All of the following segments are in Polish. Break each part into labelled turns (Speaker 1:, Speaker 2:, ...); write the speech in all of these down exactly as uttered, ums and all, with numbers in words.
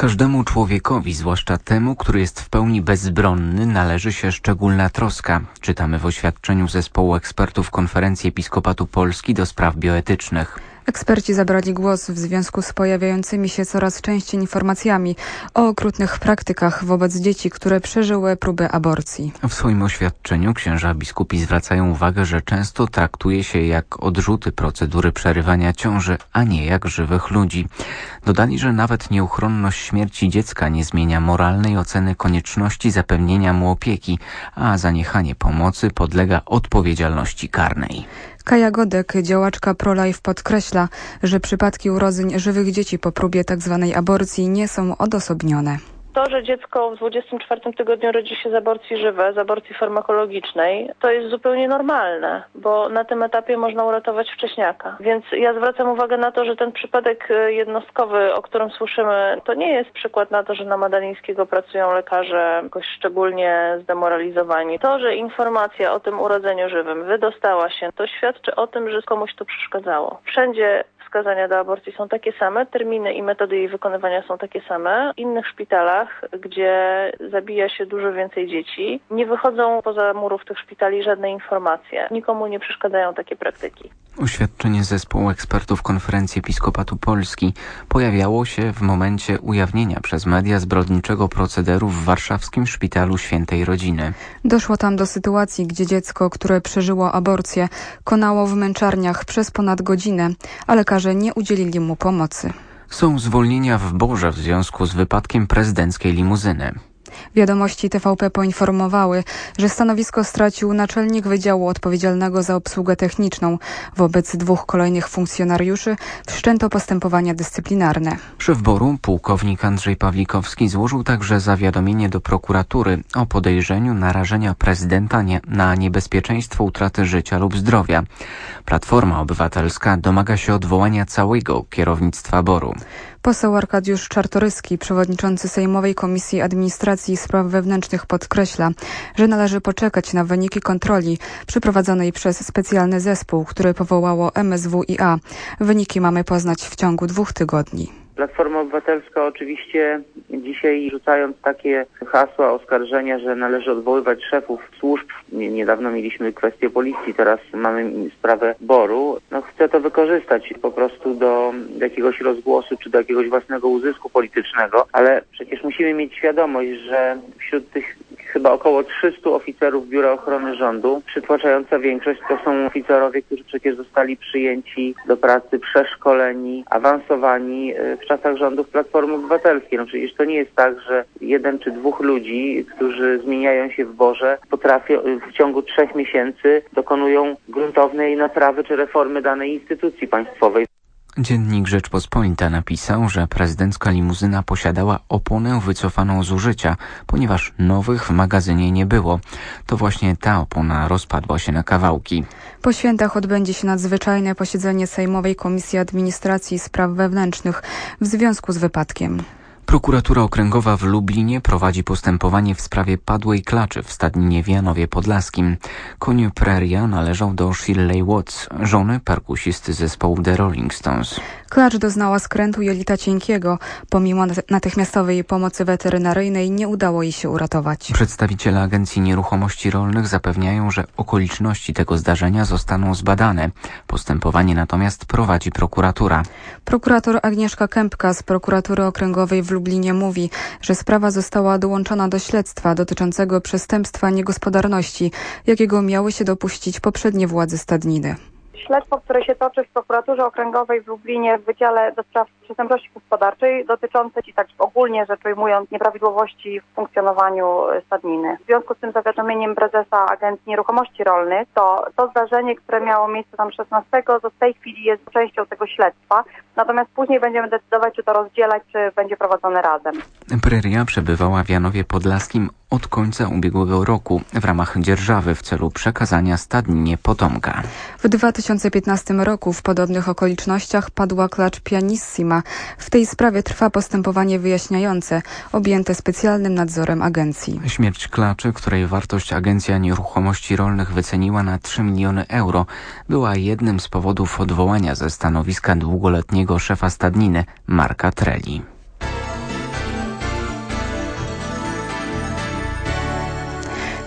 Speaker 1: Każdemu człowiekowi, zwłaszcza temu, który jest w pełni bezbronny, należy się szczególna troska. Czytamy w oświadczeniu zespołu ekspertów Konferencji Episkopatu Polski do spraw bioetycznych.
Speaker 2: Eksperci zabrali głos w związku z pojawiającymi się coraz częściej informacjami o okrutnych praktykach wobec dzieci, które przeżyły próby aborcji.
Speaker 1: W swoim oświadczeniu księża biskupi zwracają uwagę, że często traktuje się jak odrzuty procedury przerywania ciąży, a nie jak żywych ludzi. Dodali, że nawet nieuchronność śmierci dziecka nie zmienia moralnej oceny konieczności zapewnienia mu opieki, a zaniechanie pomocy podlega odpowiedzialności karnej.
Speaker 2: Kaja Godek, działaczka pro-life, podkreśla, że przypadki urodzeń żywych dzieci po próbie tzw. aborcji nie są odosobnione.
Speaker 3: To, że dziecko w dwudziestym czwartym tygodniu rodzi się z aborcji żywej, z aborcji farmakologicznej, to jest zupełnie normalne, bo na tym etapie można uratować wcześniaka. Więc ja zwracam uwagę na to, że ten przypadek jednostkowy, o którym słyszymy, to nie jest przykład na to, że na Madalińskiego pracują lekarze jakoś szczególnie zdemoralizowani. To, że informacja o tym urodzeniu żywym wydostała się, to świadczy o tym, że komuś to przeszkadzało. Wszędzie wskazania do aborcji są takie same, terminy i metody jej wykonywania są takie same. W innych szpitalach, gdzie zabija się dużo więcej dzieci, nie wychodzą poza murów tych szpitali żadne informacje. Nikomu nie przeszkadzają takie praktyki.
Speaker 1: Oświadczenie zespołu ekspertów Konferencji Episkopatu Polski pojawiało się w momencie ujawnienia przez media zbrodniczego procederu w warszawskim Szpitalu Świętej Rodziny.
Speaker 2: Doszło tam do sytuacji, gdzie dziecko, które przeżyło aborcję, konało w męczarniach przez ponad godzinę, a lekarze nie udzielili mu pomocy.
Speaker 1: Są zwolnienia w Borze w związku z wypadkiem prezydenckiej limuzyny.
Speaker 2: Wiadomości T V P poinformowały, że stanowisko stracił naczelnik Wydziału odpowiedzialnego za obsługę techniczną. Wobec dwóch kolejnych funkcjonariuszy wszczęto postępowania dyscyplinarne.
Speaker 1: Szef Boru, pułkownik Andrzej Pawlikowski, złożył także zawiadomienie do prokuratury o podejrzeniu narażenia prezydenta nie, na niebezpieczeństwo utraty życia lub zdrowia. Platforma Obywatelska domaga się odwołania całego kierownictwa Boru.
Speaker 2: Poseł Arkadiusz Czartoryski, przewodniczący Sejmowej Komisji Administracji i Spraw Wewnętrznych, podkreśla, że należy poczekać na wyniki kontroli przeprowadzonej przez specjalny zespół, który powołało M S W i A. Wyniki mamy poznać w ciągu dwóch tygodni.
Speaker 4: Platforma Obywatelska oczywiście dzisiaj, rzucając takie hasła, oskarżenia, że należy odwoływać szefów służb, niedawno mieliśmy kwestię policji, teraz mamy sprawę Boru, no chce to wykorzystać po prostu do jakiegoś rozgłosu czy do jakiegoś własnego uzysku politycznego, ale przecież musimy mieć świadomość, że wśród tych chyba około trzystu oficerów Biura Ochrony Rządu, przytłaczająca większość to są oficerowie, którzy przecież zostali przyjęci do pracy, przeszkoleni, awansowani w czasach rządów Platformy Obywatelskiej. No przecież to nie jest tak, że jeden czy dwóch ludzi, którzy zmieniają się w Borze, potrafią w ciągu trzech miesięcy dokonują gruntownej naprawy czy reformy danej instytucji państwowej.
Speaker 1: Dziennik Rzeczpospolita napisał, że prezydencka limuzyna posiadała oponę wycofaną z użycia, ponieważ nowych w magazynie nie było. To właśnie ta opona rozpadła się na kawałki.
Speaker 2: Po świętach odbędzie się nadzwyczajne posiedzenie Sejmowej Komisji Administracji i Spraw Wewnętrznych w związku z wypadkiem.
Speaker 1: Prokuratura Okręgowa w Lublinie prowadzi postępowanie w sprawie padłej klaczy w stadninie w Janowie Podlaskim. Koń Preria należał do Shirley Watts, żony perkusisty zespołu The Rolling Stones.
Speaker 2: Klacz doznała skrętu jelita cienkiego. Pomimo natychmiastowej pomocy weterynaryjnej nie udało jej się uratować.
Speaker 1: Przedstawiciele Agencji Nieruchomości Rolnych zapewniają, że okoliczności tego zdarzenia zostaną zbadane. Postępowanie natomiast prowadzi prokuratura.
Speaker 2: Prokurator Agnieszka Kępka z Prokuratury Okręgowej w Lublinie mówi, że sprawa została dołączona do śledztwa dotyczącego przestępstwa niegospodarności, jakiego miały się dopuścić poprzednie władze stadniny.
Speaker 5: Śledztwo, które się toczy w Prokuraturze Okręgowej w Lublinie w Wydziale do Spraw Przestępczości Gospodarczej, dotyczące i tak ogólnie rzecz ujmując nieprawidłowości w funkcjonowaniu stadniny. W związku z tym zawiadomieniem prezesa Agencji Nieruchomości Rolnych, to to zdarzenie, które miało miejsce tam szesnastego, to w tej chwili jest częścią tego śledztwa. Natomiast później będziemy decydować, czy to rozdzielać, czy będzie prowadzone razem.
Speaker 1: Preria przebywała w Janowie Podlaskim od końca ubiegłego roku w ramach dzierżawy w celu przekazania stadninie potomka.
Speaker 2: W dwa tysiące piętnastym roku w podobnych okolicznościach padła klacz Pianissima. W tej sprawie trwa postępowanie wyjaśniające, objęte specjalnym nadzorem agencji.
Speaker 1: Śmierć klaczy, której wartość Agencja Nieruchomości Rolnych wyceniła na trzy miliony euro, była jednym z powodów odwołania ze stanowiska długoletniego szefa stadniny Marka Treli.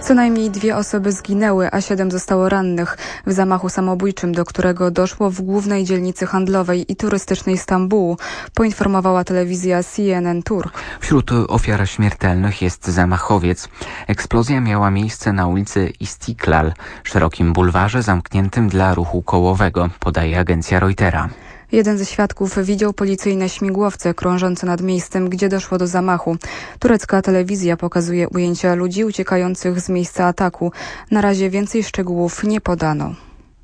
Speaker 2: Co najmniej dwie osoby zginęły, a siedem zostało rannych w zamachu samobójczym, do którego doszło w głównej dzielnicy handlowej i turystycznej Stambułu, poinformowała telewizja C N N Tur.
Speaker 1: Wśród ofiar śmiertelnych jest zamachowiec. Eksplozja miała miejsce na ulicy Istiklal, szerokim bulwarze zamkniętym dla ruchu kołowego, podaje agencja Reutera.
Speaker 2: Jeden ze świadków widział policyjne śmigłowce krążące nad miejscem, gdzie doszło do zamachu. Turecka telewizja pokazuje ujęcia ludzi uciekających z miejsca ataku. Na razie więcej szczegółów nie podano.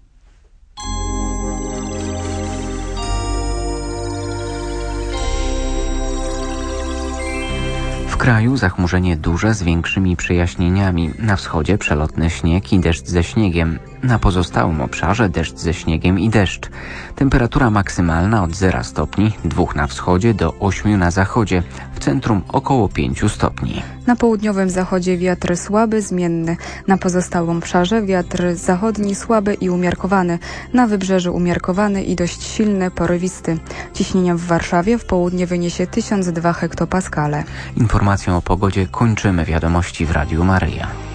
Speaker 1: W kraju zachmurzenie duże z większymi przejaśnieniami. Na wschodzie przelotny śnieg i deszcz ze śniegiem. Na pozostałym obszarze deszcz ze śniegiem i deszcz. Temperatura maksymalna od zera stopni, dwóch na wschodzie do ośmiu na zachodzie. W centrum około pięciu stopni.
Speaker 2: Na południowym zachodzie wiatr słaby, zmienny. Na pozostałym obszarze wiatr zachodni słaby i umiarkowany. Na wybrzeżu umiarkowany i dość silny, porywisty. Ciśnienie w Warszawie w południe wyniesie tysiąc dwa hektopaskale.
Speaker 1: Informacją o pogodzie kończymy wiadomości w Radiu Maryja.